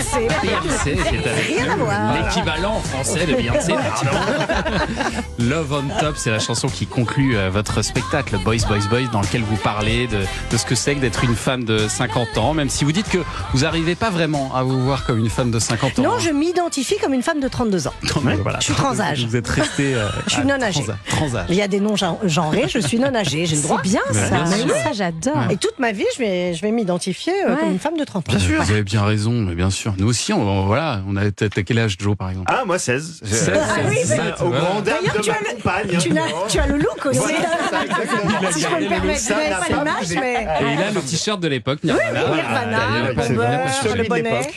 Beyoncé. Beyoncé, c'est Rien à voir. l'équivalent français de Beyoncé. Love on Top, c'est la chanson qui conclut votre spectacle Boys, Boys, Boys, dans lequel vous parlez de ce que c'est que d'être une femme de 50 ans, même si vous dites que vous n'arrivez pas vraiment à vous voir comme une femme de 50 ans. Non, je m'identifie comme une femme de 32 ans. Voilà. Je suis transâge. Vous êtes resté. Je suis non âgée. Transâge. Il y a des noms genrés, je suis non âgée, j'ai le droit. C'est bien ça. bien sûr. Ça, j'adore. Et toute ma vie, je vais m'identifier comme une femme de 30 ans. Bien sûr. Vous avez bien raison, mais bien sûr. Nous aussi, voilà, on a t'as quel âge, Joe, par exemple? Ah, moi 16. 16, oui, mais- Au grand dame D'ailleurs, de tu ma as le- compagne. Tu as le look aussi. Voilà, c'est ça, exactement. Si je peux me permettre, Ça vous n'avez n'a pas pas l'image, bougé. mais... Et il a le t-shirt de l'époque, Nirvana. Nirvana, D'ailleurs, le c'est bomber, bien sûr. le bonnet.